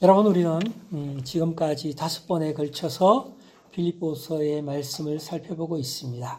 여러분, 우리는 지금까지 5번에 걸쳐서 빌립보서의 말씀을 살펴보고 있습니다.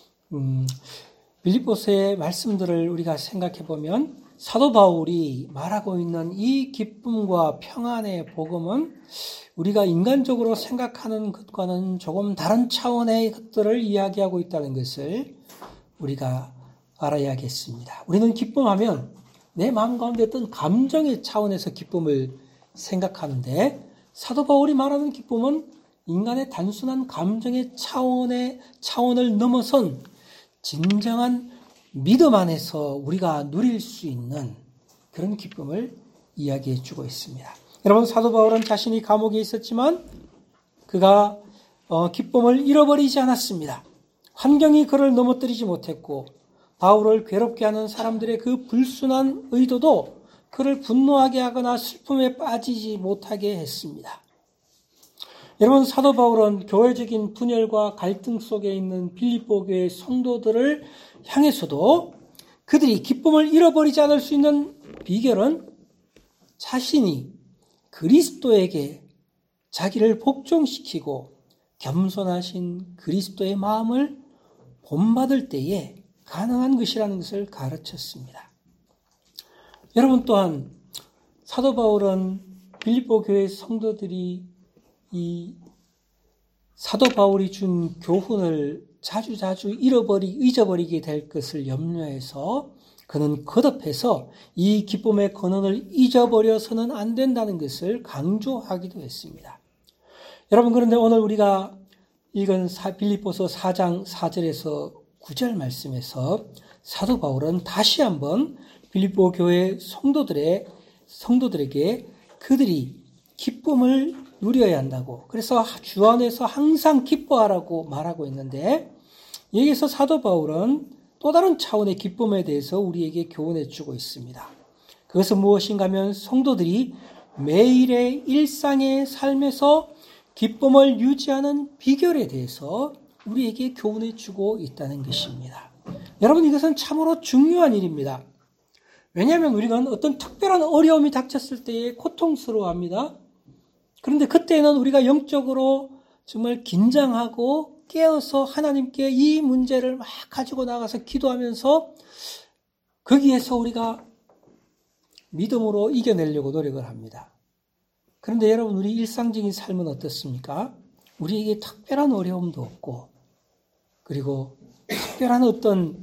빌립보서의 말씀들을 우리가 생각해 보면 사도 바울이 말하고 있는 이 기쁨과 평안의 복음은 우리가 인간적으로 생각하는 것과는 조금 다른 차원의 것들을 이야기하고 있다는 것을 우리가 알아야겠습니다. 우리는 기쁨하면 내 마음 가운데 어떤 감정의 차원에서 기쁨을 생각하는데, 사도 바울이 말하는 기쁨은 인간의 단순한 감정의 차원을 넘어선 진정한 믿음 안에서 우리가 누릴 수 있는 그런 기쁨을 이야기해 주고 있습니다. 여러분, 사도 바울은 자신이 감옥에 있었지만 그가 기쁨을 잃어버리지 않았습니다. 환경이 그를 넘어뜨리지 못했고, 바울을 괴롭게 하는 사람들의 그 불순한 의도도 그를 분노하게 하거나 슬픔에 빠지지 못하게 했습니다. 여러분, 사도 바울은 교회적인 분열과 갈등 속에 있는 빌립보 교회 성도들을 향해서도 그들이 기쁨을 잃어버리지 않을 수 있는 비결은 자신이 그리스도에게 자기를 복종시키고 겸손하신 그리스도의 마음을 본받을 때에 가능한 것이라는 것을 가르쳤습니다. 여러분, 또한 사도 바울은 빌립보 교회 성도들이 이 사도 바울이 준 교훈을 자주 잊어버리게 될 것을 염려해서 그는 거듭해서 이 기쁨의 근원을 잊어버려서는 안 된다는 것을 강조하기도 했습니다. 여러분, 그런데 오늘 우리가 읽은 빌립보서 4장 4절에서 9절 말씀에서 사도 바울은 다시 한번 빌립보 교회 성도들에게 그들이 기쁨을 누려야 한다고, 그래서 주 안에서 항상 기뻐하라고 말하고 있는데, 여기서 사도 바울은 또 다른 차원의 기쁨에 대해서 우리에게 교훈해 주고 있습니다. 그것은 무엇인가 하면 성도들이 매일의 일상의 삶에서 기쁨을 유지하는 비결에 대해서 우리에게 교훈해 주고 있다는 것입니다. 여러분, 이것은 참으로 중요한 일입니다. 왜냐하면 우리는 어떤 특별한 어려움이 닥쳤을 때에 고통스러워합니다. 그런데 그때는 우리가 영적으로 정말 긴장하고 깨어서 하나님께 이 문제를 막 가지고 나가서 기도하면서 거기에서 우리가 믿음으로 이겨내려고 노력을 합니다. 그런데 여러분, 우리 일상적인 삶은 어떻습니까? 우리에게 특별한 어려움도 없고, 그리고 특별한 어떤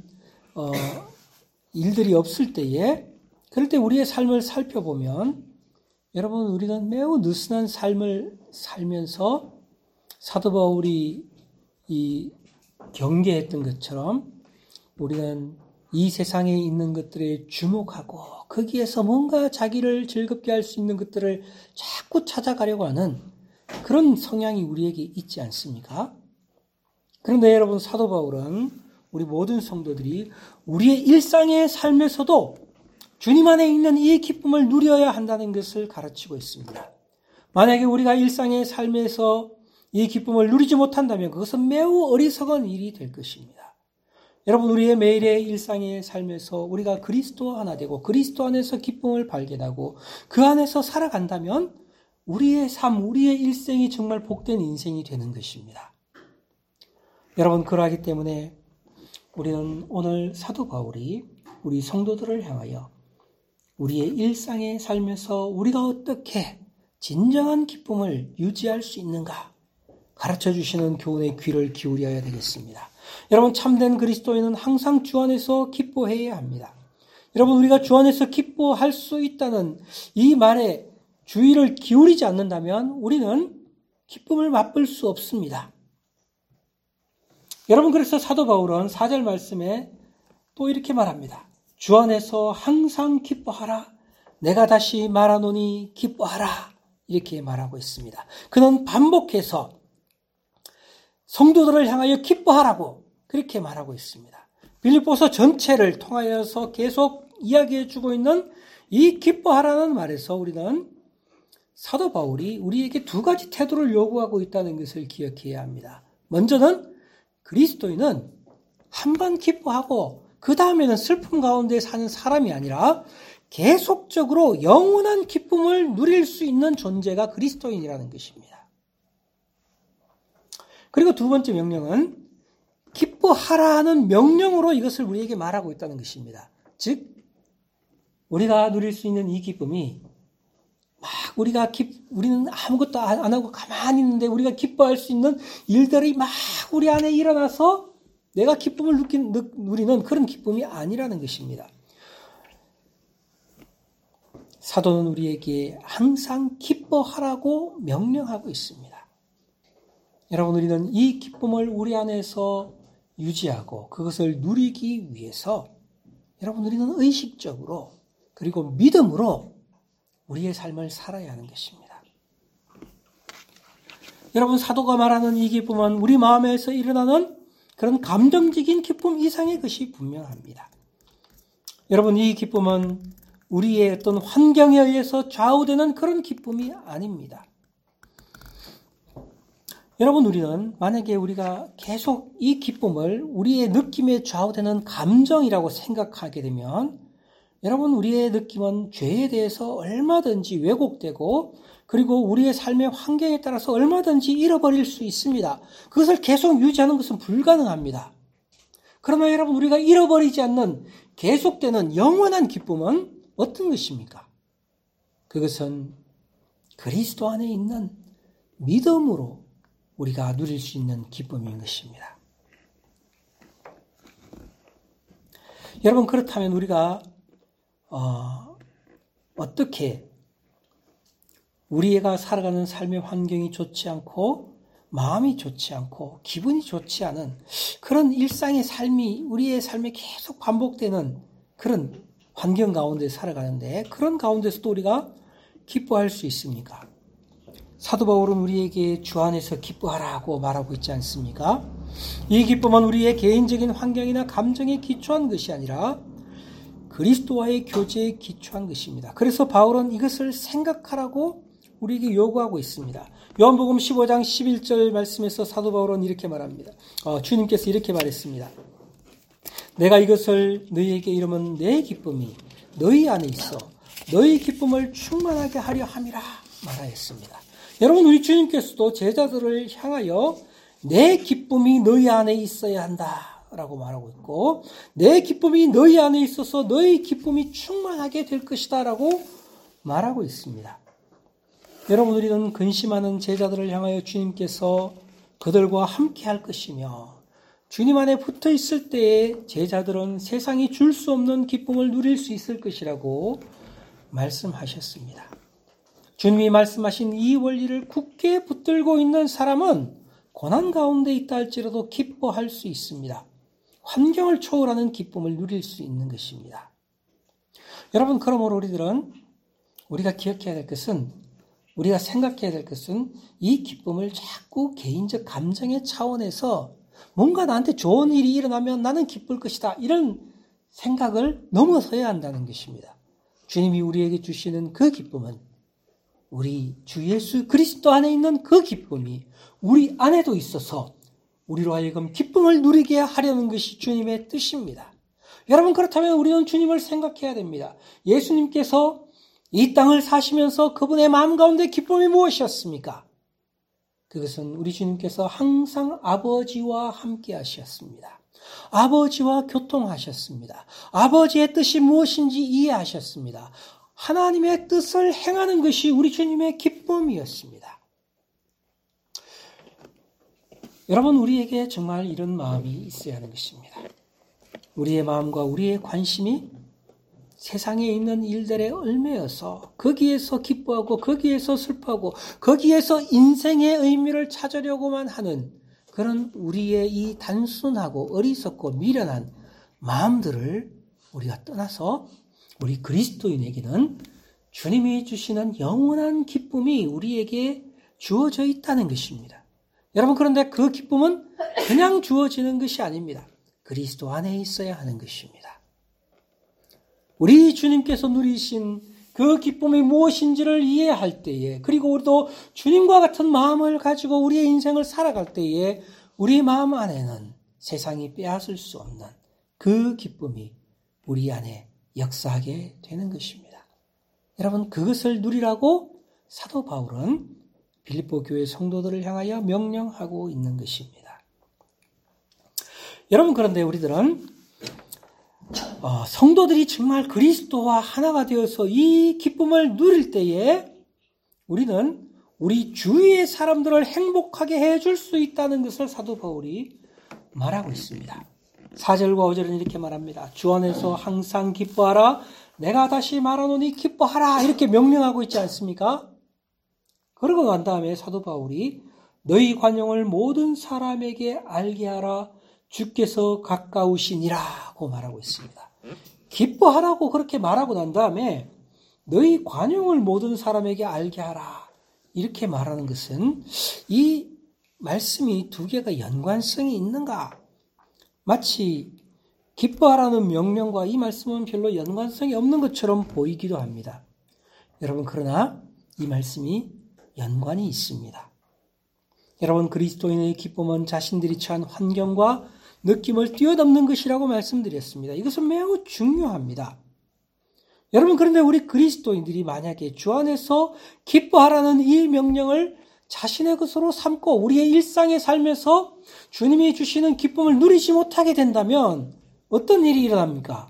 일들이 없을 때에, 그럴 때 우리의 삶을 살펴보면 여러분, 우리는 매우 느슨한 삶을 살면서 사도 바울이 이 경계했던 것처럼 우리는 이 세상에 있는 것들에 주목하고 거기에서 뭔가 자기를 즐겁게 할 수 있는 것들을 자꾸 찾아가려고 하는 그런 성향이 우리에게 있지 않습니까? 그런데 여러분, 사도 바울은 우리 모든 성도들이 우리의 일상의 삶에서도 주님 안에 있는 이 기쁨을 누려야 한다는 것을 가르치고 있습니다. 만약에 우리가 일상의 삶에서 이 기쁨을 누리지 못한다면 그것은 매우 어리석은 일이 될 것입니다. 여러분, 우리의 매일의 일상의 삶에서 우리가 그리스도와 하나 되고 그리스도 안에서 기쁨을 발견하고 그 안에서 살아간다면 우리의 삶, 우리의 일생이 정말 복된 인생이 되는 것입니다. 여러분, 그러하기 때문에 우리는 오늘 사도 바울이 우리 성도들을 향하여 우리의 일상의 삶에서 우리가 어떻게 진정한 기쁨을 유지할 수 있는가 가르쳐 주시는 교훈의 귀를 기울여야 되겠습니다. 여러분, 참된 그리스도인은 항상 주 안에서 기뻐해야 합니다. 여러분, 우리가 주 안에서 기뻐할 수 있다는 이 말에 주의를 기울이지 않는다면 우리는 기쁨을 맛볼 수 없습니다. 여러분, 그래서 사도 바울은 4절 말씀에 또 이렇게 말합니다. 주 안에서 항상 기뻐하라. 내가 다시 말하노니 기뻐하라. 이렇게 말하고 있습니다. 그는 반복해서 성도들을 향하여 기뻐하라고 그렇게 말하고 있습니다. 빌립보서 전체를 통하여서 계속 이야기해 주고 있는 이 기뻐하라는 말에서 우리는 사도 바울이 우리에게 두 가지 태도를 요구하고 있다는 것을 기억해야 합니다. 먼저는 그리스도인은 한 번 기뻐하고 그 다음에는 슬픔 가운데 사는 사람이 아니라 계속적으로 영원한 기쁨을 누릴 수 있는 존재가 그리스도인이라는 것입니다. 그리고 두 번째 명령은 기뻐하라는 명령으로 이것을 우리에게 말하고 있다는 것입니다. 즉 우리가 누릴 수 있는 이 기쁨이 막 우리는 아무것도 안 하고 가만히 있는데 우리가 기뻐할 수 있는 일들이 막 우리 안에 일어나서 내가 기쁨을 누리는 그런 기쁨이 아니라는 것입니다. 사도는 우리에게 항상 기뻐하라고 명령하고 있습니다. 여러분, 우리는 이 기쁨을 우리 안에서 유지하고 그것을 누리기 위해서 여러분, 우리는 의식적으로 그리고 믿음으로 우리의 삶을 살아야 하는 것입니다. 여러분, 사도가 말하는 이 기쁨은 우리 마음에서 일어나는 그런 감정적인 기쁨 이상의 것이 분명합니다. 여러분, 이 기쁨은 우리의 어떤 환경에 의해서 좌우되는 그런 기쁨이 아닙니다. 여러분, 우리는 만약에 우리가 계속 이 기쁨을 우리의 느낌에 좌우되는 감정이라고 생각하게 되면 여러분, 우리의 느낌은 죄에 대해서 얼마든지 왜곡되고 그리고 우리의 삶의 환경에 따라서 얼마든지 잃어버릴 수 있습니다. 그것을 계속 유지하는 것은 불가능합니다. 그러나 여러분, 우리가 잃어버리지 않는 계속되는 영원한 기쁨은 어떤 것입니까? 그것은 그리스도 안에 있는 믿음으로 우리가 누릴 수 있는 기쁨인 것입니다. 여러분, 그렇다면 우리가 어떻게 우리가 살아가는 삶의 환경이 좋지 않고 마음이 좋지 않고 기분이 좋지 않은 그런 일상의 삶이 우리의 삶에 계속 반복되는 그런 환경 가운데 살아가는데 그런 가운데서도 우리가 기뻐할 수 있습니까? 사도 바울은 우리에게 주 안에서 기뻐하라고 말하고 있지 않습니까? 이 기쁨은 우리의 개인적인 환경이나 감정에 기초한 것이 아니라 그리스도와의 교제에 기초한 것입니다. 그래서 바울은 이것을 생각하라고 우리에게 요구하고 있습니다. 요한복음 15장 11절 말씀에서 사도 바울은 이렇게 말합니다. 주님께서 이렇게 말했습니다. 내가 이것을 너희에게 이르면 내 기쁨이 너희 안에 있어 너희 기쁨을 충만하게 하려 함이라 말하였습니다. 여러분, 우리 주님께서도 제자들을 향하여 내 기쁨이 너희 안에 있어야 한다라고 말하고 있고 내 기쁨이 너희 안에 있어서 너희 기쁨이 충만하게 될 것이다 라고 말하고 있습니다. 여러분, 우리는 근심하는 제자들을 향하여 주님께서 그들과 함께 할 것이며 주님 안에 붙어 있을 때에 제자들은 세상이 줄 수 없는 기쁨을 누릴 수 있을 것이라고 말씀하셨습니다. 주님이 말씀하신 이 원리를 굳게 붙들고 있는 사람은 고난 가운데 있다 할지라도 기뻐할 수 있습니다. 환경을 초월하는 기쁨을 누릴 수 있는 것입니다. 여러분, 그러므로 우리가 기억해야 될 것은 우리가 생각해야 될 것은 이 기쁨을 자꾸 개인적 감정의 차원에서 뭔가 나한테 좋은 일이 일어나면 나는 기쁠 것이다. 이런 생각을 넘어서야 한다는 것입니다. 주님이 우리에게 주시는 그 기쁨은 우리 주 예수 그리스도 안에 있는 그 기쁨이 우리 안에도 있어서 우리로 하여금 기쁨을 누리게 하려는 것이 주님의 뜻입니다. 여러분, 그렇다면 우리는 주님을 생각해야 됩니다. 예수님께서 이 땅을 사시면서 그분의 마음 가운데 기쁨이 무엇이었습니까? 그것은 우리 주님께서 항상 아버지와 함께 하셨습니다. 아버지와 교통하셨습니다. 아버지의 뜻이 무엇인지 이해하셨습니다. 하나님의 뜻을 행하는 것이 우리 주님의 기쁨이었습니다. 여러분, 우리에게 정말 이런 마음이 있어야 하는 것입니다. 우리의 마음과 우리의 관심이 세상에 있는 일들에 얽매여서 거기에서 기뻐하고 거기에서 슬퍼하고 거기에서 인생의 의미를 찾으려고만 하는 그런 우리의 이 단순하고 어리석고 미련한 마음들을 우리가 떠나서 우리 그리스도인에게는 주님이 주시는 영원한 기쁨이 우리에게 주어져 있다는 것입니다. 여러분, 그런데 그 기쁨은 그냥 주어지는 것이 아닙니다. 그리스도 안에 있어야 하는 것입니다. 우리 주님께서 누리신 그 기쁨이 무엇인지를 이해할 때에 그리고 우리도 주님과 같은 마음을 가지고 우리의 인생을 살아갈 때에 우리 마음 안에는 세상이 빼앗을 수 없는 그 기쁨이 우리 안에 역사하게 되는 것입니다. 여러분, 그것을 누리라고 사도 바울은 빌립보 교회 성도들을 향하여 명령하고 있는 것입니다. 여러분, 그런데 우리들은 성도들이 정말 그리스도와 하나가 되어서 이 기쁨을 누릴 때에 우리는 우리 주위의 사람들을 행복하게 해줄 수 있다는 것을 사도 바울이 말하고 있습니다. 4절과 5절은 이렇게 말합니다. 주 안에서 항상 기뻐하라. 내가 다시 말하노니 기뻐하라. 이렇게 명령하고 있지 않습니까? 그러고 난 다음에 사도 바울이 너희 관용을 모든 사람에게 알게 하라. 주께서 가까우시니라고 말하고 있습니다. 기뻐하라고 그렇게 말하고 난 다음에 너희 관용을 모든 사람에게 알게 하라. 이렇게 말하는 것은 이 말씀이 두 개가 연관성이 있는가? 마치 기뻐하라는 명령과 이 말씀은 별로 연관성이 없는 것처럼 보이기도 합니다. 여러분, 그러나 이 말씀이 연관이 있습니다. 여러분, 그리스도인의 기쁨은 자신들이 처한 환경과 느낌을 뛰어넘는 것이라고 말씀드렸습니다. 이것은 매우 중요합니다. 여러분, 그런데 우리 그리스도인들이 만약에 주 안에서 기뻐하라는 이 명령을 자신의 것으로 삼고 우리의 일상의 삶에서 주님이 주시는 기쁨을 누리지 못하게 된다면 어떤 일이 일어납니까?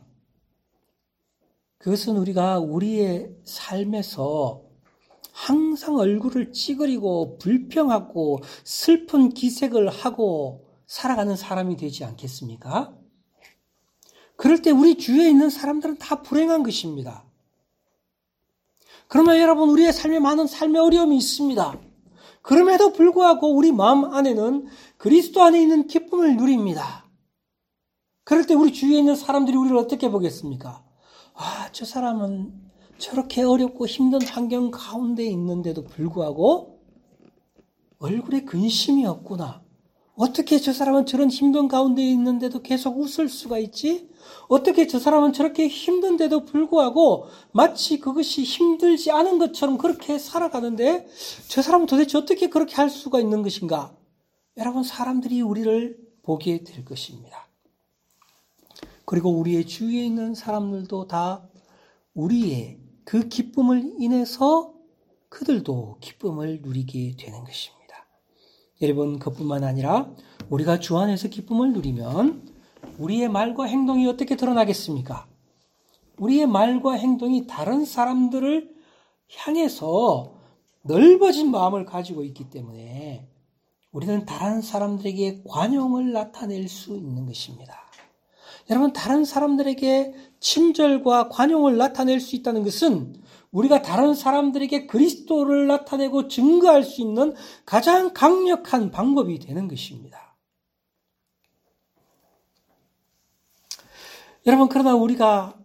그것은 우리가 우리의 삶에서 항상 얼굴을 찌그리고 불평하고 슬픈 기색을 하고 살아가는 사람이 되지 않겠습니까? 그럴 때 우리 주위에 있는 사람들은 다 불행한 것입니다. 그러면 여러분, 우리의 삶에 많은 삶의 어려움이 있습니다. 그럼에도 불구하고 우리 마음 안에는 그리스도 안에 있는 기쁨을 누립니다. 그럴 때 우리 주위에 있는 사람들이 우리를 어떻게 보겠습니까? 저 사람은 저렇게 어렵고 힘든 환경 가운데 있는데도 불구하고 얼굴에 근심이 없구나. 어떻게 저 사람은 저런 힘든 가운데 있는데도 계속 웃을 수가 있지? 어떻게 저 사람은 저렇게 힘든데도 불구하고 마치 그것이 힘들지 않은 것처럼 그렇게 살아가는데 저 사람은 도대체 어떻게 그렇게 할 수가 있는 것인가? 여러분, 사람들이 우리를 보게 될 것입니다. 그리고 우리의 주위에 있는 사람들도 다 우리의 그 기쁨을 인해서 그들도 기쁨을 누리게 되는 것입니다. 여러분, 그뿐만 아니라 우리가 주 안에서 기쁨을 누리면 우리의 말과 행동이 어떻게 드러나겠습니까? 우리의 말과 행동이 다른 사람들을 향해서 넓어진 마음을 가지고 있기 때문에 우리는 다른 사람들에게 관용을 나타낼 수 있는 것입니다. 여러분, 다른 사람들에게 친절과 관용을 나타낼 수 있다는 것은 우리가 다른 사람들에게 그리스도를 나타내고 증거할 수 있는 가장 강력한 방법이 되는 것입니다. 여러분, 그러나 우리가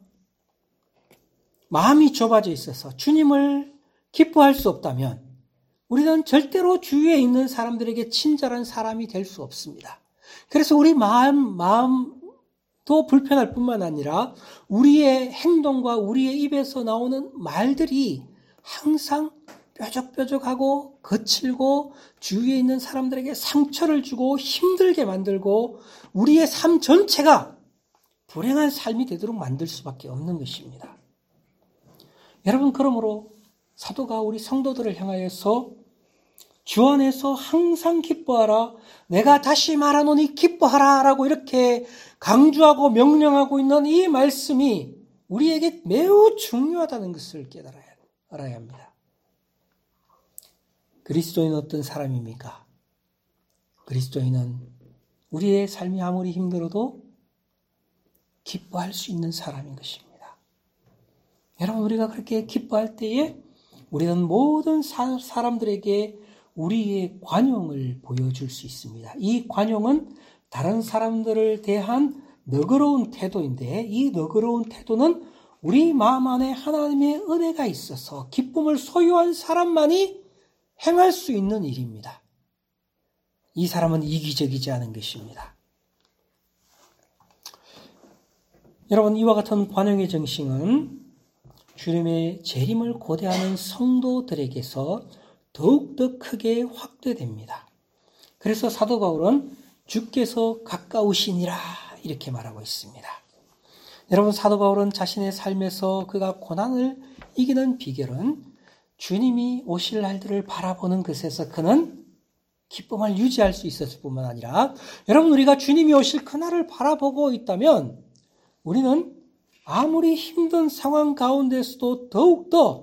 마음이 좁아져 있어서 주님을 기뻐할 수 없다면 우리는 절대로 주위에 있는 사람들에게 친절한 사람이 될 수 없습니다. 그래서 우리 마음도 불편할 뿐만 아니라 우리의 행동과 우리의 입에서 나오는 말들이 항상 뾰족뾰족하고 거칠고 주위에 있는 사람들에게 상처를 주고 힘들게 만들고 우리의 삶 전체가 불행한 삶이 되도록 만들 수밖에 없는 것입니다. 여러분, 그러므로 사도가 우리 성도들을 향하여서 주 안에서 항상 기뻐하라. 내가 다시 말하노니 기뻐하라. 라고 이렇게 강조하고 명령하고 있는 이 말씀이 우리에게 매우 중요하다는 것을 알아야 합니다. 그리스도인은 어떤 사람입니까? 그리스도인은 우리의 삶이 아무리 힘들어도 기뻐할 수 있는 사람인 것입니다. 여러분, 우리가 그렇게 기뻐할 때에 우리는 모든 사람들에게 우리의 관용을 보여줄 수 있습니다. 이 관용은 다른 사람들을 대한 너그러운 태도인데 이 너그러운 태도는 우리 마음 안에 하나님의 은혜가 있어서 기쁨을 소유한 사람만이 행할 수 있는 일입니다. 이 사람은 이기적이지 않은 것입니다. 여러분, 이와 같은 관용의 정신은 주님의 재림을 고대하는 성도들에게서 더욱더 크게 확대됩니다. 그래서 사도 바울은 주께서 가까우시니라 이렇게 말하고 있습니다. 여러분, 사도 바울은 자신의 삶에서 그가 고난을 이기는 비결은 주님이 오실 날들을 바라보는 것에서 그는 기쁨을 유지할 수 있었을 뿐만 아니라, 여러분, 우리가 주님이 오실 그날을 바라보고 있다면 우리는 아무리 힘든 상황 가운데서도 더욱더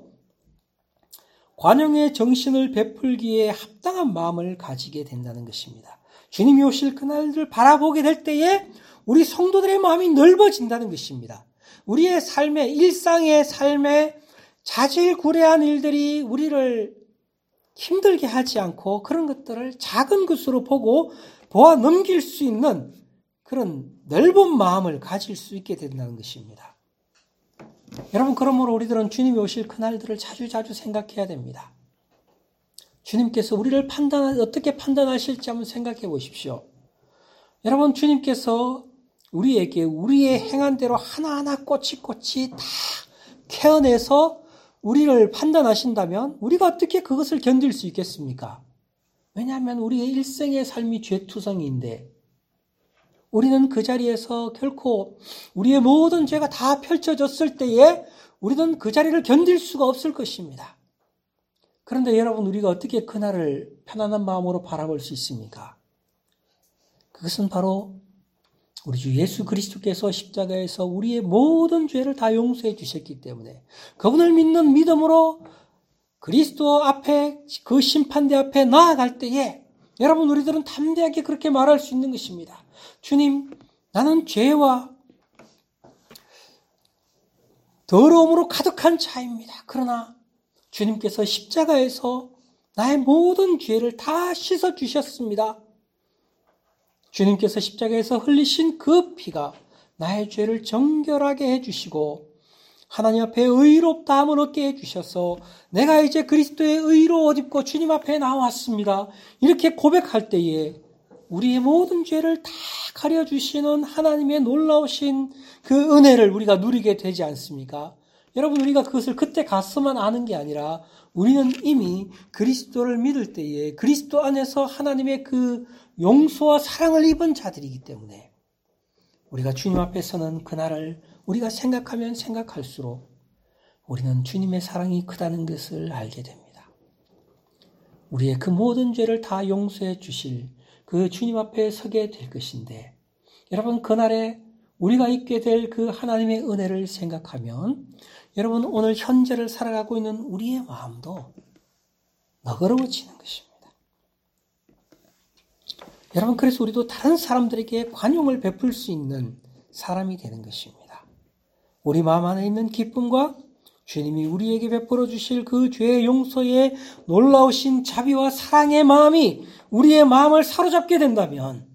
관용의 정신을 베풀기에 합당한 마음을 가지게 된다는 것입니다. 주님이 오실 그날을 바라보게 될 때에 우리 성도들의 마음이 넓어진다는 것입니다. 우리의 삶에, 일상의 삶에 자질구레한 일들이 우리를 힘들게 하지 않고 그런 것들을 작은 것으로 보아 넘길 수 있는 그런 넓은 마음을 가질 수 있게 된다는 것입니다. 여러분, 그러므로 우리들은 주님이 오실 그날들을 자주자주 생각해야 됩니다. 주님께서 우리를 어떻게 판단하실지 한번 생각해 보십시오. 여러분, 주님께서 우리에게 우리의 행한 대로 하나하나 꼬치꼬치 다 캐어내서 우리를 판단하신다면 우리가 어떻게 그것을 견딜 수 있겠습니까? 왜냐하면 우리의 일생의 삶이 죄투성이인데 우리는 그 자리에서 결코 우리의 모든 죄가 다 펼쳐졌을 때에 우리는 그 자리를 견딜 수가 없을 것입니다. 그런데 여러분, 우리가 어떻게 그날을 편안한 마음으로 바라볼 수 있습니까? 그것은 바로 우리 주 예수 그리스도께서 십자가에서 우리의 모든 죄를 다 용서해 주셨기 때문에 그분을 믿는 믿음으로 그리스도 앞에, 그 심판대 앞에 나아갈 때에 여러분, 우리들은 담대하게 그렇게 말할 수 있는 것입니다. 주님, 나는 죄와 더러움으로 가득한 자입니다. 그러나 주님께서 십자가에서 나의 모든 죄를 다 씻어주셨습니다. 주님께서 십자가에서 흘리신 그 피가 나의 죄를 정결하게 해주시고 하나님 앞에 의롭다함을 얻게 해주셔서 내가 이제 그리스도의 의로 옷 입고 주님 앞에 나왔습니다. 이렇게 고백할 때에 우리의 모든 죄를 다 가려주시는 하나님의 놀라우신 그 은혜를 우리가 누리게 되지 않습니까? 여러분, 우리가 그것을 그때 가서만 아는 게 아니라 우리는 이미 그리스도를 믿을 때에 그리스도 안에서 하나님의 그 용서와 사랑을 입은 자들이기 때문에 우리가 주님 앞에 서는 그날을 우리가 생각하면 생각할수록 우리는 주님의 사랑이 크다는 것을 알게 됩니다. 우리의 그 모든 죄를 다 용서해 주실 그 주님 앞에 서게 될 것인데, 여러분, 그날에 우리가 있게 될 그 하나님의 은혜를 생각하면 여러분, 오늘 현재를 살아가고 있는 우리의 마음도 너그러워지는 것입니다. 여러분, 그래서 우리도 다른 사람들에게 관용을 베풀 수 있는 사람이 되는 것입니다. 우리 마음 안에 있는 기쁨과 주님이 우리에게 베풀어 주실 그 죄의 용서의 놀라우신 자비와 사랑의 마음이 우리의 마음을 사로잡게 된다면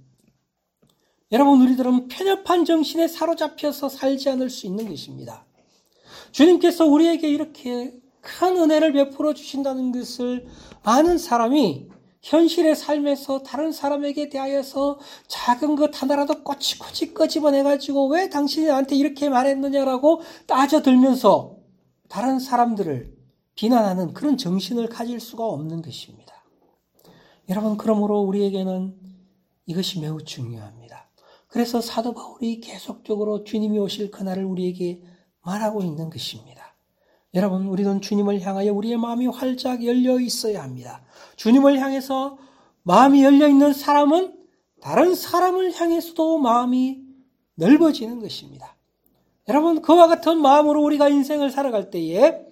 여러분, 우리들은 편협한 정신에 사로잡혀서 살지 않을 수 있는 것입니다. 주님께서 우리에게 이렇게 큰 은혜를 베풀어 주신다는 것을 아는 사람이 현실의 삶에서 다른 사람에게 대하여서 작은 것 하나라도 꼬치꼬치 끄집어내가지고 왜 당신이 나한테 이렇게 말했느냐라고 따져들면서 다른 사람들을 비난하는 그런 정신을 가질 수가 없는 것입니다. 여러분, 그러므로 우리에게는 이것이 매우 중요합니다. 그래서 사도 바울이 계속적으로 주님이 오실 그날을 우리에게 말하고 있는 것입니다. 여러분, 우리는 주님을 향하여 우리의 마음이 활짝 열려 있어야 합니다. 주님을 향해서 마음이 열려 있는 사람은 다른 사람을 향해서도 마음이 넓어지는 것입니다. 여러분, 그와 같은 마음으로 우리가 인생을 살아갈 때에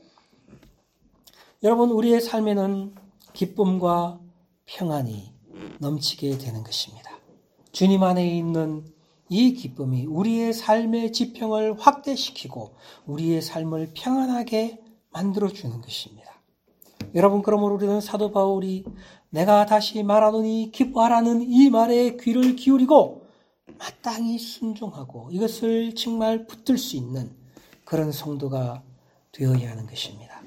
여러분, 우리의 삶에는 기쁨과 평안이 넘치게 되는 것입니다. 주님 안에 있는 이 기쁨이 우리의 삶의 지평을 확대시키고 우리의 삶을 평안하게 만들어주는 것입니다. 여러분, 그러므로 우리는 사도 바울이 내가 다시 말하노니 기뻐하라는 이 말에 귀를 기울이고 마땅히 순종하고 이것을 정말 붙들 수 있는 그런 성도가 되어야 하는 것입니다.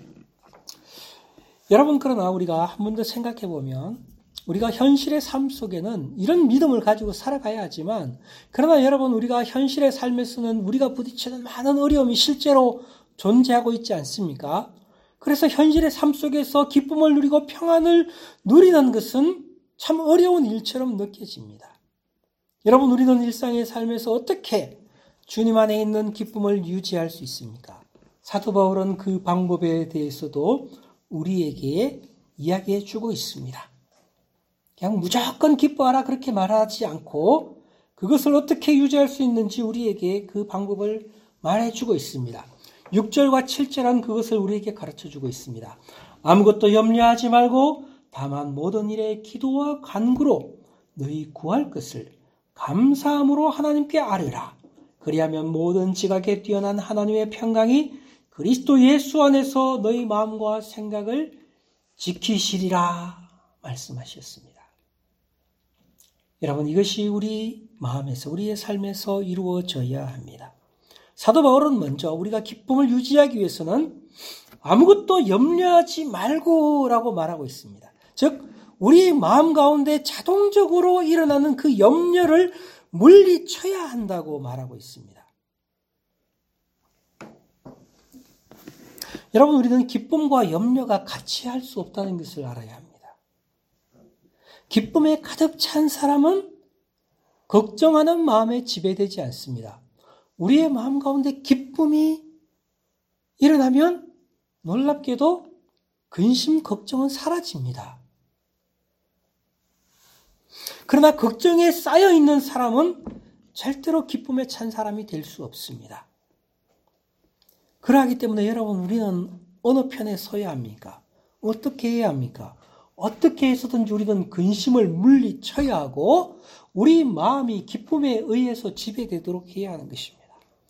여러분, 그러나 우리가 한 번 더 생각해 보면 우리가 현실의 삶 속에는 이런 믿음을 가지고 살아가야 하지만, 그러나 여러분, 우리가 현실의 삶에서는 우리가 부딪히는 많은 어려움이 실제로 존재하고 있지 않습니까? 그래서 현실의 삶 속에서 기쁨을 누리고 평안을 누리는 것은 참 어려운 일처럼 느껴집니다. 여러분, 우리는 일상의 삶에서 어떻게 주님 안에 있는 기쁨을 유지할 수 있습니까? 사도 바울은 그 방법에 대해서도 우리에게 이야기해 주고 있습니다. 그냥 무조건 기뻐하라 그렇게 말하지 않고 그것을 어떻게 유지할 수 있는지 우리에게 그 방법을 말해주고 있습니다. 6절과 7절은 그것을 우리에게 가르쳐주고 있습니다. 아무것도 염려하지 말고 다만 모든 일에 기도와 간구로 너희 구할 것을 감사함으로 하나님께 아뢰라. 그리하면 모든 지각에 뛰어난 하나님의 평강이 그리스도 예수 안에서 너희 마음과 생각을 지키시리라 말씀하셨습니다. 여러분, 이것이 우리 마음에서 우리의 삶에서 이루어져야 합니다. 사도 바울은 먼저 우리가 기쁨을 유지하기 위해서는 아무것도 염려하지 말고라고 말하고 있습니다. 즉 우리 마음 가운데 자동적으로 일어나는 그 염려를 물리쳐야 한다고 말하고 있습니다. 여러분, 우리는 기쁨과 염려가 같이 할 수 없다는 것을 알아야 합니다. 기쁨에 가득 찬 사람은 걱정하는 마음에 지배되지 않습니다. 우리의 마음 가운데 기쁨이 일어나면 놀랍게도 근심, 걱정은 사라집니다. 그러나 걱정에 쌓여있는 사람은 절대로 기쁨에 찬 사람이 될 수 없습니다. 그러하기 때문에 여러분, 우리는 어느 편에 서야 합니까? 어떻게 해야 합니까? 어떻게 해서든지 우리는 근심을 물리쳐야 하고 우리 마음이 기쁨에 의해서 지배되도록 해야 하는 것입니다.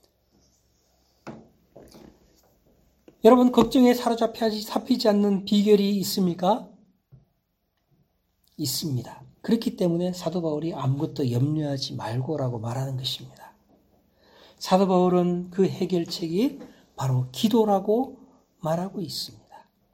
여러분, 걱정에 사로잡히지 않는 비결이 있습니까? 있습니다. 그렇기 때문에 사도 바울이 아무것도 염려하지 말고라고 말하는 것입니다. 사도 바울은 그 해결책이 바로 기도라고 말하고 있습니다.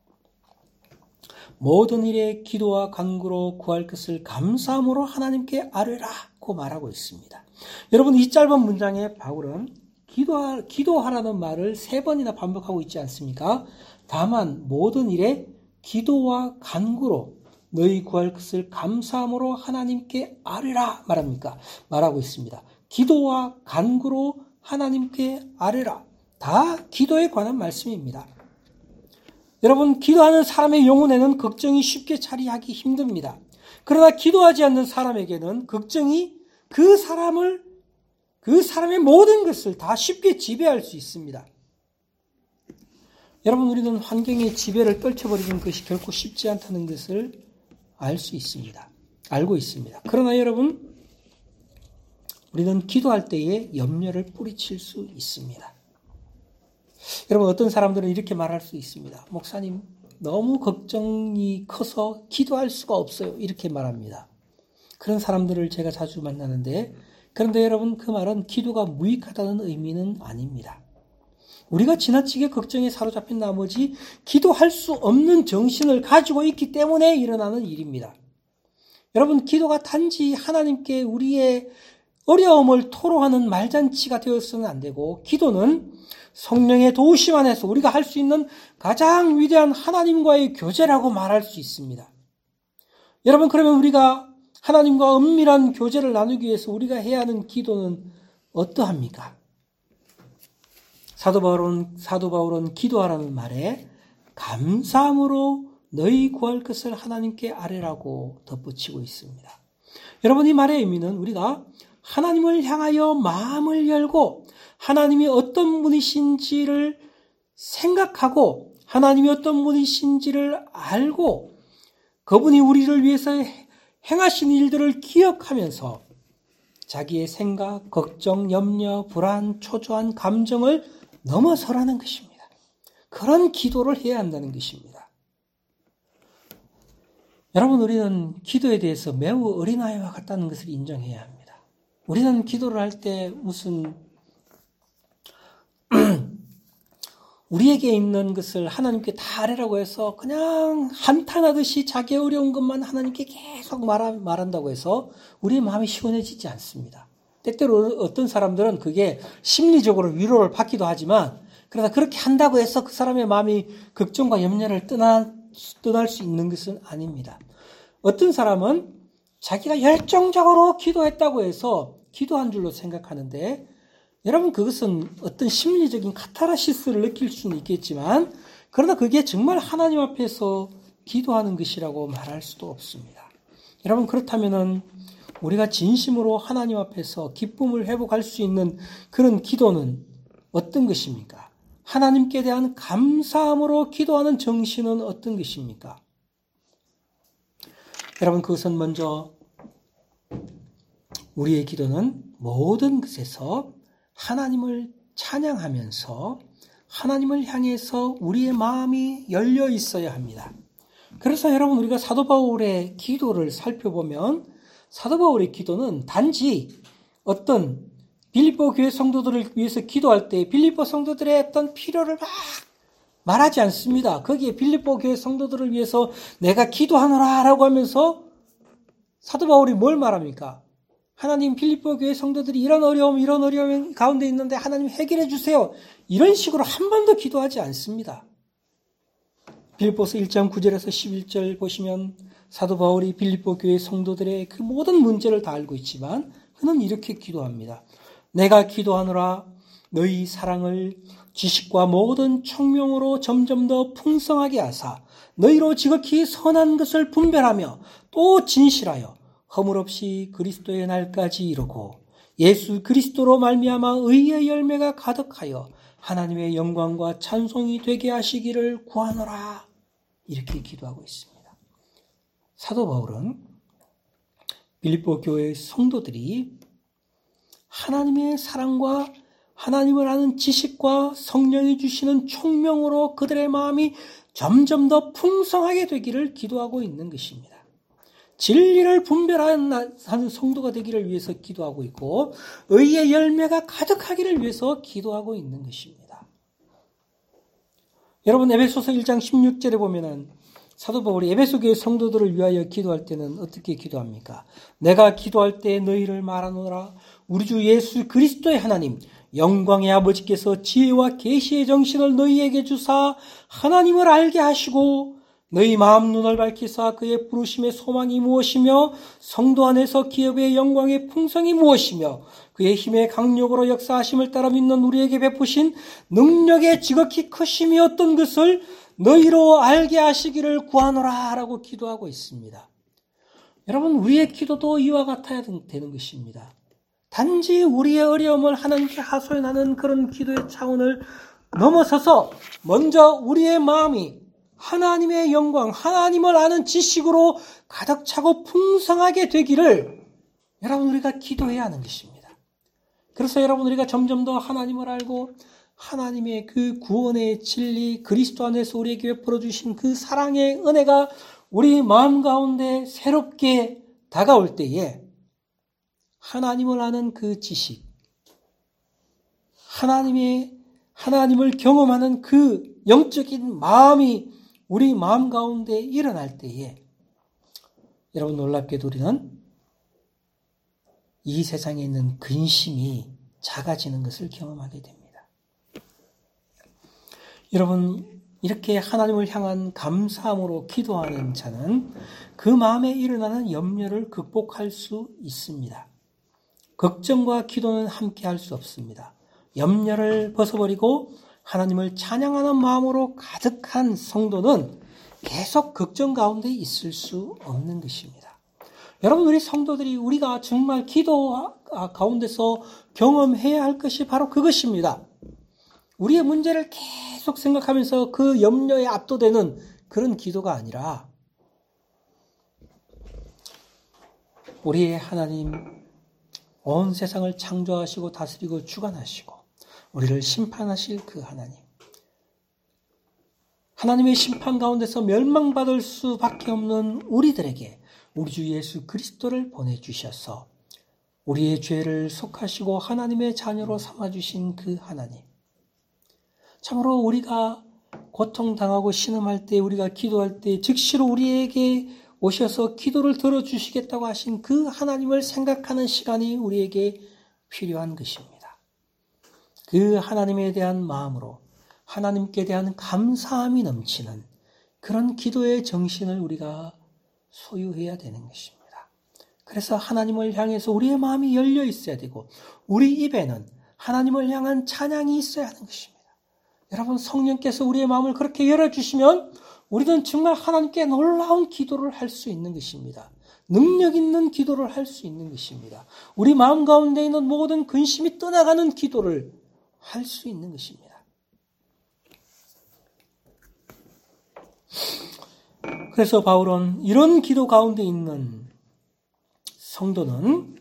모든 일에 기도와 간구로 구할 것을 감사함으로 하나님께 아뢰라고 말하고 있습니다. 여러분, 이 짧은 문장에 바울은 기도하라는 말을 3번이나 반복하고 있지 않습니까? 다만 모든 일에 기도와 간구로 너희 구할 것을 감사함으로 하나님께 아뢰라 말하고 있습니다. 기도와 간구로 하나님께 아뢰라. 다 기도에 관한 말씀입니다. 여러분, 기도하는 사람의 영혼에는 걱정이 쉽게 자리하기 힘듭니다. 그러나 기도하지 않는 사람에게는 걱정이 그 사람의 모든 것을 다 쉽게 지배할 수 있습니다. 여러분, 우리는 환경의 지배를 떨쳐버리는 것이 결코 쉽지 않다는 것을 알고 있습니다. 그러나 여러분, 우리는 기도할 때에 염려를 뿌리칠 수 있습니다. 여러분, 어떤 사람들은 이렇게 말할 수 있습니다. 목사님, 너무 걱정이 커서 기도할 수가 없어요. 이렇게 말합니다. 그런 사람들을 제가 자주 만나는데, 그런데 여러분, 그 말은 기도가 무익하다는 의미는 아닙니다. 우리가 지나치게 걱정에 사로잡힌 나머지 기도할 수 없는 정신을 가지고 있기 때문에 일어나는 일입니다. 여러분, 기도가 단지 하나님께 우리의 어려움을 토로하는 말잔치가 되어서는 안 되고, 기도는 성령의 도우심 안에서 우리가 할 수 있는 가장 위대한 하나님과의 교제라고 말할 수 있습니다. 여러분, 그러면 우리가 하나님과 은밀한 교제를 나누기 위해서 우리가 해야 하는 기도는 어떠합니까? 사도 바울은 기도하라는 말에 감사함으로 너희 구할 것을 하나님께 아뢰라고 덧붙이고 있습니다. 여러분, 이 말의 의미는 우리가 하나님을 향하여 마음을 열고 하나님이 어떤 분이신지를 생각하고 하나님이 어떤 분이신지를 알고 그분이 우리를 위해서 행하신 일들을 기억하면서 자기의 생각, 걱정, 염려, 불안, 초조한 감정을 넘어서라는 것입니다. 그런 기도를 해야 한다는 것입니다. 여러분, 우리는 기도에 대해서 매우 어린아이와 같다는 것을 인정해야 합니다. 우리는 기도를 할 때 무슨 우리에게 있는 것을 하나님께 다 아뢰라고 해서 그냥 한탄하듯이 자기 어려운 것만 하나님께 계속 말한다고 해서 우리의 마음이 시원해지지 않습니다. 때때로 어떤 사람들은 그게 심리적으로 위로를 받기도 하지만, 그러나 그렇게 한다고 해서 그 사람의 마음이 걱정과 염려를 떠날 수 있는 것은 아닙니다. 어떤 사람은 자기가 열정적으로 기도했다고 해서 기도한 줄로 생각하는데, 여러분, 그것은 어떤 심리적인 카타르시스를 느낄 수는 있겠지만, 그러나 그게 정말 하나님 앞에서 기도하는 것이라고 말할 수도 없습니다. 여러분, 그렇다면은 우리가 진심으로 하나님 앞에서 기쁨을 회복할 수 있는 그런 기도는 어떤 것입니까? 하나님께 대한 감사함으로 기도하는 정신은 어떤 것입니까? 여러분, 그것은 먼저 우리의 기도는 모든 것에서 하나님을 찬양하면서 하나님을 향해서 우리의 마음이 열려 있어야 합니다. 그래서 여러분, 우리가 사도 바울의 기도를 살펴보면 사도 바울의 기도는 단지 어떤 빌립보 교회 성도들을 위해서 기도할 때 빌립보 성도들의 어떤 필요를 막 말하지 않습니다. 거기에 빌립보 교회 성도들을 위해서 내가 기도하노라 라고 하면서 사도 바울이 뭘 말합니까? 하나님, 빌립보 교회 성도들이 이런 어려움 가운데 있는데 하나님 해결해 주세요. 이런 식으로 한 번도 기도하지 않습니다. 빌립보서 1장 9절에서 11절 보시면 사도 바울이 빌립보 교회 성도들의 그 모든 문제를 다 알고 있지만 그는 이렇게 기도합니다. 내가 기도하노라 너희 사랑을 지식과 모든 총명으로 점점 더 풍성하게 하사 너희로 지극히 선한 것을 분별하며 또 진실하여 허물 없이 그리스도의 날까지 이루고 예수 그리스도로 말미암아 의의 열매가 가득하여 하나님의 영광과 찬송이 되게 하시기를 구하노라. 이렇게 기도하고 있습니다. 사도 바울은 빌립보 교회 성도들이 하나님의 사랑과 하나님을 아는 지식과 성령이 주시는 총명으로 그들의 마음이 점점 더 풍성하게 되기를 기도하고 있는 것입니다. 진리를 분별하는 성도가 되기를 위해서 기도하고 있고 의의 열매가 가득하기를 위해서 기도하고 있는 것입니다. 여러분, 에베소서 1장 16절에 보면은 사도 바울이 에베소 교회 성도들을 위하여 기도할 때는 어떻게 기도합니까? 내가 기도할 때 너희를 말하노라. 우리 주 예수 그리스도의 하나님 영광의 아버지께서 지혜와 계시의 정신을 너희에게 주사 하나님을 알게 하시고 너희 마음 눈을 밝히사 그의 부르심의 소망이 무엇이며 성도 안에서 기업의 영광의 풍성이 무엇이며 그의 힘의 강력으로 역사하심을 따라 믿는 우리에게 베푸신 능력의 지극히 크심이 어떤 것을 너희로 알게 하시기를 구하노라 라고 기도하고 있습니다. 여러분, 우리의 기도도 이와 같아야 되는 것입니다. 단지 우리의 어려움을 하나님께 하소연하는 그런 기도의 차원을 넘어서서 먼저 우리의 마음이 하나님의 영광, 하나님을 아는 지식으로 가득 차고 풍성하게 되기를 여러분, 우리가 기도해야 하는 것입니다. 그래서 여러분, 우리가 점점 더 하나님을 알고 하나님의 그 구원의 진리, 그리스도 안에서 우리에게 베풀어 주신 그 사랑의 은혜가 우리 마음 가운데 새롭게 다가올 때에 하나님을 아는 그 지식, 하나님을 경험하는 그 영적인 마음이 우리 마음 가운데 일어날 때에 여러분, 놀랍게도 우리는 이 세상에 있는 근심이 작아지는 것을 경험하게 됩니다. 여러분, 이렇게 하나님을 향한 감사함으로 기도하는 자는 그 마음에 일어나는 염려를 극복할 수 있습니다. 걱정과 기도는 함께 할 수 없습니다. 염려를 벗어버리고 하나님을 찬양하는 마음으로 가득한 성도는 계속 걱정 가운데 있을 수 없는 것입니다. 여러분, 우리 성도들이 우리가 정말 기도 가운데서 경험해야 할 것이 바로 그것입니다. 우리의 문제를 계속 생각하면서 그 염려에 압도되는 그런 기도가 아니라 우리의 하나님, 온 세상을 창조하시고 다스리고 주관하시고 우리를 심판하실 그 하나님, 하나님의 심판 가운데서 멸망받을 수밖에 없는 우리들에게 우리 주 예수 그리스도를 보내주셔서 우리의 죄를 속하시고 하나님의 자녀로 삼아주신 그 하나님, 참으로 우리가 고통당하고 신음할 때, 우리가 기도할 때 즉시로 우리에게 오셔서 기도를 들어주시겠다고 하신 그 하나님을 생각하는 시간이 우리에게 필요한 것입니다. 그 하나님에 대한 마음으로 하나님께 대한 감사함이 넘치는 그런 기도의 정신을 우리가 소유해야 되는 것입니다. 그래서 하나님을 향해서 우리의 마음이 열려 있어야 되고 우리 입에는 하나님을 향한 찬양이 있어야 하는 것입니다. 여러분, 성령께서 우리의 마음을 그렇게 열어주시면 우리는 정말 하나님께 놀라운 기도를 할 수 있는 것입니다. 능력 있는 기도를 할 수 있는 것입니다. 우리 마음 가운데 있는 모든 근심이 떠나가는 기도를 할 수 있는 것입니다. 그래서 바울은 이런 기도 가운데 있는 성도는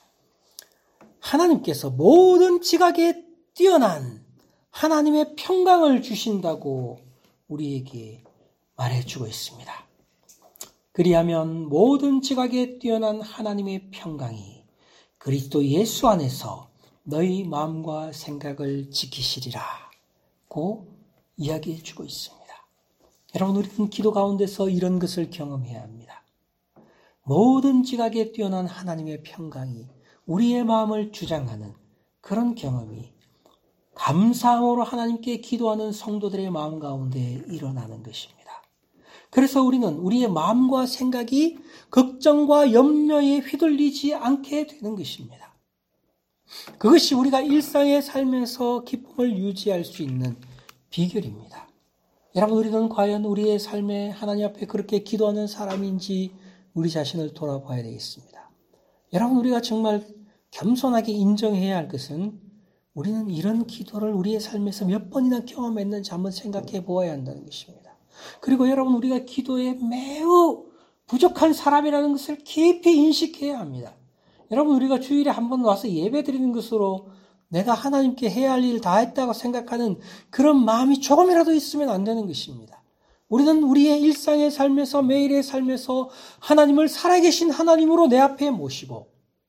하나님께서 모든 지각에 뛰어난 하나님의 평강을 주신다고 우리에게 말해주고 있습니다. 그리하면 모든 지각에 뛰어난 하나님의 평강이 그리스도 예수 안에서 너희 마음과 생각을 지키시리라고 이야기해 주고 있습니다. 여러분, 우리는 기도 가운데서 이런 것을 경험해야 합니다. 모든 지각에 뛰어난 하나님의 평강이 우리의 마음을 주장하는 그런 경험이 감사함으로 하나님께 기도하는 성도들의 마음 가운데 일어나는 것입니다. 그래서 우리는 우리의 마음과 생각이 걱정과 염려에 휘둘리지 않게 되는 것입니다. 그것이 우리가 일상의 삶에서 기쁨을 유지할 수 있는 비결입니다. 여러분, 우리는 과연 우리의 삶에 하나님 앞에 그렇게 기도하는 사람인지 우리 자신을 돌아봐야 되겠습니다. 여러분, 우리가 정말 겸손하게 인정해야 할 것은 우리는 이런 기도를 우리의 삶에서 몇 번이나 경험했는지 한번 생각해 보아야 한다는 것입니다. 그리고 여러분, 우리가 기도에 매우 부족한 사람이라는 것을 깊이 인식해야 합니다. 여러분, 우리가 주일에 한번 와서 예배 드리는 것으로 내가 하나님께 해야 할 일을 다 했다고 생각하는 그런 마음이 조금이라도 있으면 안 되는 것입니다. 우리는 우리의 일상의 삶에서, 매일의 삶에서 하나님을 살아계신 하나님으로 내 앞에 모시고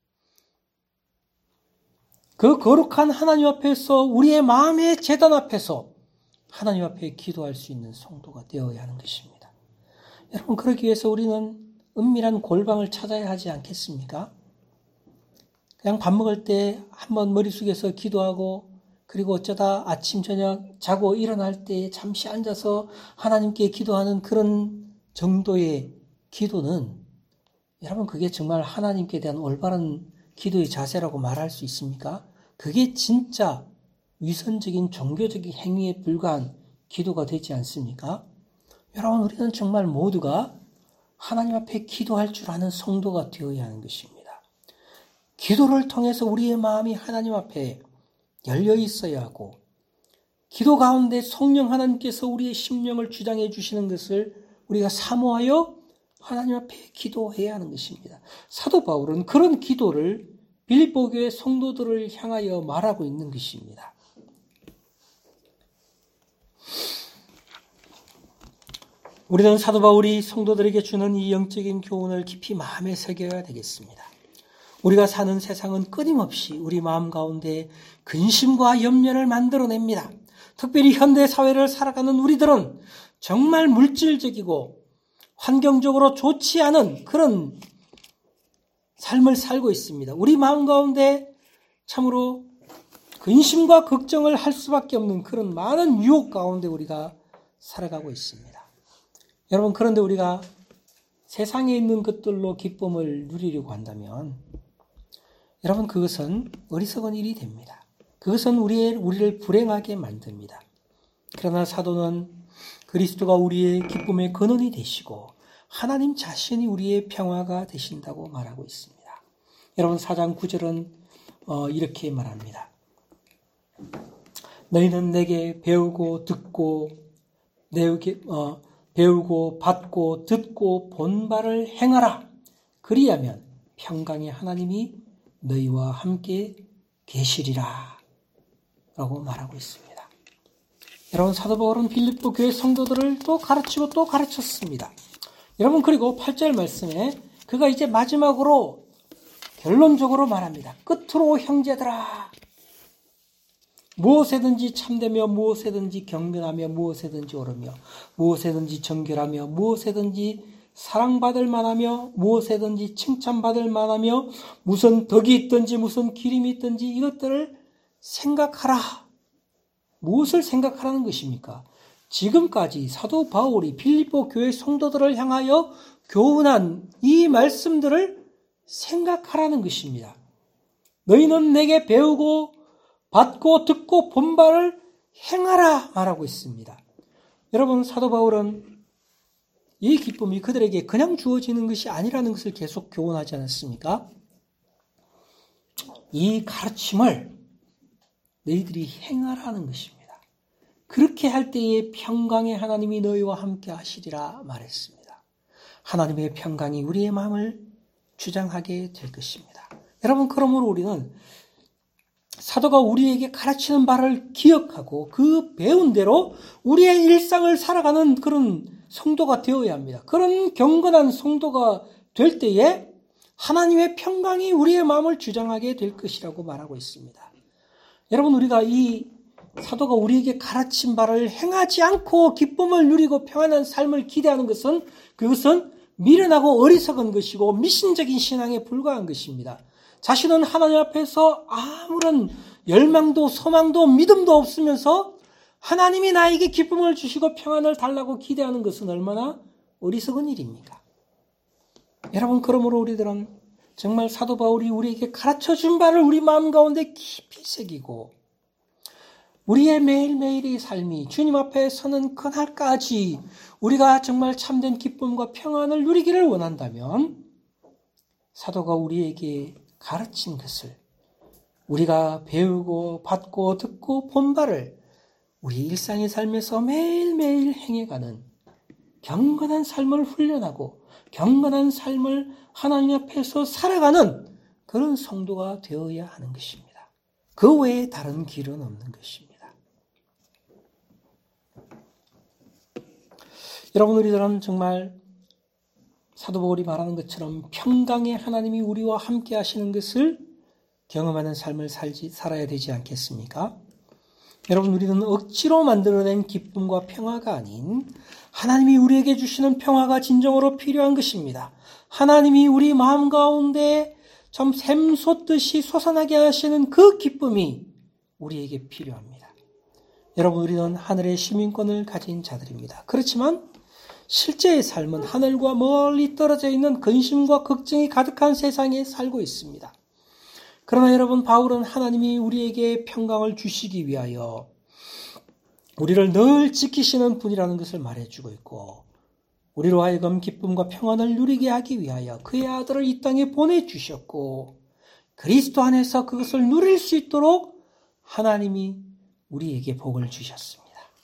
그 거룩한 하나님 앞에서, 우리의 마음의 제단 앞에서 하나님 앞에 기도할 수 있는 성도가 되어야 하는 것입니다. 여러분, 그러기 위해서 우리는 은밀한 골방을 찾아야 하지 않겠습니까? 그냥 밥 먹을 때 한번 머리 숙여서 기도하고, 그리고 어쩌다 아침 저녁 자고 일어날 때 잠시 앉아서 하나님께 기도하는 그런 정도의 기도는, 여러분, 그게 정말 하나님께 대한 올바른 기도의 자세라고 말할 수 있습니까? 그게 진짜 위선적인 종교적인 행위에 불과한 기도가 되지 않습니까? 여러분, 우리는 정말 모두가 하나님 앞에 기도할 줄 아는 성도가 되어야 하는 것입니다. 기도를 통해서 우리의 마음이 하나님 앞에 열려 있어야 하고, 기도 가운데 성령 하나님께서 우리의 심령을 주장해 주시는 것을 우리가 사모하여 하나님 앞에 기도해야 하는 것입니다. 사도 바울은 그런 기도를 빌립보 교회 성도들을 향하여 말하고 있는 것입니다. 우리는 사도 바울이 성도들에게 주는 이 영적인 교훈을 깊이 마음에 새겨야 되겠습니다. 우리가 사는 세상은 끊임없이 우리 마음 가운데 근심과 염려를 만들어냅니다. 특별히 현대 사회를 살아가는 우리들은 정말 물질적이고 환경적으로 좋지 않은 그런 삶을 살고 있습니다. 우리 마음 가운데 참으로 근심과 걱정을 할 수밖에 없는 그런 많은 유혹 가운데 우리가 살아가고 있습니다. 여러분, 그런데 우리가 세상에 있는 것들로 기쁨을 누리려고 한다면 여러분, 그것은 어리석은 일이 됩니다. 그것은 우리를 불행하게 만듭니다. 그러나 사도는 그리스도가 우리의 기쁨의 근원이 되시고 하나님 자신이 우리의 평화가 되신다고 말하고 있습니다. 여러분, 4장 9절은 이렇게 말합니다. 너희는 내게 배우고 받고 듣고 본 바를 행하라. 그리하면 평강의 하나님이 너희와 함께 계시리라 라고 말하고 있습니다. 여러분, 사도 바울은 빌립보 교회 성도들을 또 가르치고 또 가르쳤습니다. 여러분, 그리고 8절 말씀에 그가 이제 마지막으로 결론적으로 말합니다. 끝으로 형제들아, 무엇에든지 참되며 무엇에든지 경건하며 무엇에든지 옳으며 무엇에든지 정결하며 무엇에든지 사랑받을 만하며 무엇에든지 칭찬받을 만하며 무슨 덕이 있든지 무슨 기림이 있든지 이것들을 생각하라. 무엇을 생각하라는 것입니까? 지금까지 사도 바울이 빌립보 교회 성도들을 향하여 교훈한 이 말씀들을 생각하라는 것입니다. 너희는 내게 배우고 받고 듣고 본바를 행하라 말하고 있습니다. 여러분, 사도 바울은 이 기쁨이 그들에게 그냥 주어지는 것이 아니라는 것을 계속 교훈하지 않았습니까? 이 가르침을 너희들이 행하라는 것입니다. 그렇게 할 때에 평강의 하나님이 너희와 함께 하시리라 말했습니다. 하나님의 평강이 우리의 마음을 주장하게 될 것입니다. 여러분, 그러므로 우리는 사도가 우리에게 가르치는 바를 기억하고 그 배운 대로 우리의 일상을 살아가는 그런 성도가 되어야 합니다. 그런 경건한 성도가 될 때에 하나님의 평강이 우리의 마음을 주장하게 될 것이라고 말하고 있습니다. 여러분, 우리가 이 사도가 우리에게 가르친 바를 행하지 않고 기쁨을 누리고 평안한 삶을 기대하는 것은 그것은 미련하고 어리석은 것이고 미신적인 신앙에 불과한 것입니다. 자신은 하나님 앞에서 아무런 열망도 소망도 믿음도 없으면서 하나님이 나에게 기쁨을 주시고 평안을 달라고 기대하는 것은 얼마나 어리석은 일입니까? 여러분, 그러므로 우리들은 정말 사도 바울이 우리에게 가르쳐준 바를 우리 마음 가운데 깊이 새기고 우리의 매일매일의 삶이 주님 앞에 서는 그날까지 우리가 정말 참된 기쁨과 평안을 누리기를 원한다면 사도가 우리에게 가르친 것을 우리가 배우고 받고 듣고 본 바를 우리 일상의 삶에서 매일매일 행해가는 경건한 삶을 훈련하고 경건한 삶을 하나님 앞에서 살아가는 그런 성도가 되어야 하는 것입니다. 그 외에 다른 길은 없는 것입니다. 여러분, 우리들은 정말 사도 바울이 말하는 것처럼 평강의 하나님이 우리와 함께 하시는 것을 경험하는 삶을 살아야 되지 않겠습니까? 여러분, 우리는 억지로 만들어낸 기쁨과 평화가 아닌 하나님이 우리에게 주시는 평화가 진정으로 필요한 것입니다. 하나님이 우리 마음 가운데 좀 샘솟듯이 솟아나게 하시는 그 기쁨이 우리에게 필요합니다. 여러분, 우리는 하늘의 시민권을 가진 자들입니다. 그렇지만 실제의 삶은 하늘과 멀리 떨어져 있는 근심과 걱정이 가득한 세상에 살고 있습니다. 그러나 여러분, 바울은 하나님이 우리에게 평강을 주시기 위하여 우리를 늘 지키시는 분이라는 것을 말해주고 있고 우리로 하여금 기쁨과 평안을 누리게 하기 위하여 그의 아들을 이 땅에 보내주셨고 그리스도 안에서 그것을 누릴 수 있도록 하나님이 우리에게 복을 주셨습니다.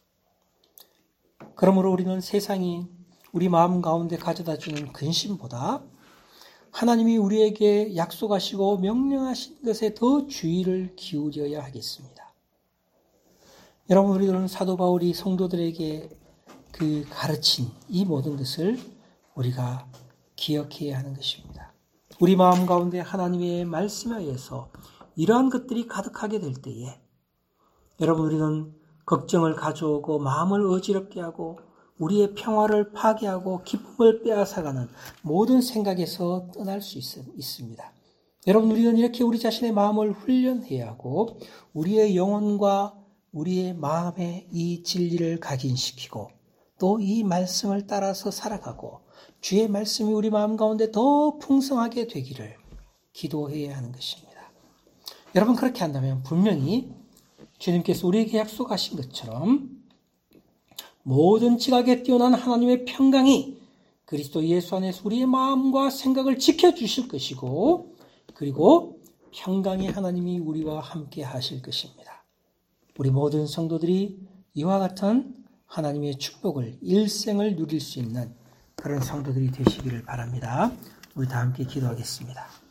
그러므로 우리는 세상이 우리 마음 가운데 가져다주는 근심보다 하나님이 우리에게 약속하시고 명령하신 것에 더 주의를 기울여야 하겠습니다. 여러분, 우리들은 사도 바울이 성도들에게 그 가르친 이 모든 것을 우리가 기억해야 하는 것입니다. 우리 마음 가운데 하나님의 말씀에 의해서 이러한 것들이 가득하게 될 때에 여러분, 우리는 걱정을 가져오고 마음을 어지럽게 하고 우리의 평화를 파괴하고 기쁨을 빼앗아가는 모든 생각에서 떠날 수 있습니다. 여러분, 우리는 이렇게 우리 자신의 마음을 훈련해야 하고 우리의 영혼과 우리의 마음에 이 진리를 각인시키고 또 이 말씀을 따라서 살아가고 주의 말씀이 우리 마음 가운데 더 풍성하게 되기를 기도해야 하는 것입니다. 여러분, 그렇게 한다면 분명히 주님께서 우리에게 약속하신 것처럼 모든 지각에 뛰어난 하나님의 평강이 그리스도 예수 안에서 우리의 마음과 생각을 지켜주실 것이고 그리고 평강의 하나님이 우리와 함께 하실 것입니다. 우리 모든 성도들이 이와 같은 하나님의 축복을 일생을 누릴 수 있는 그런 성도들이 되시기를 바랍니다. 우리 다 함께 기도하겠습니다.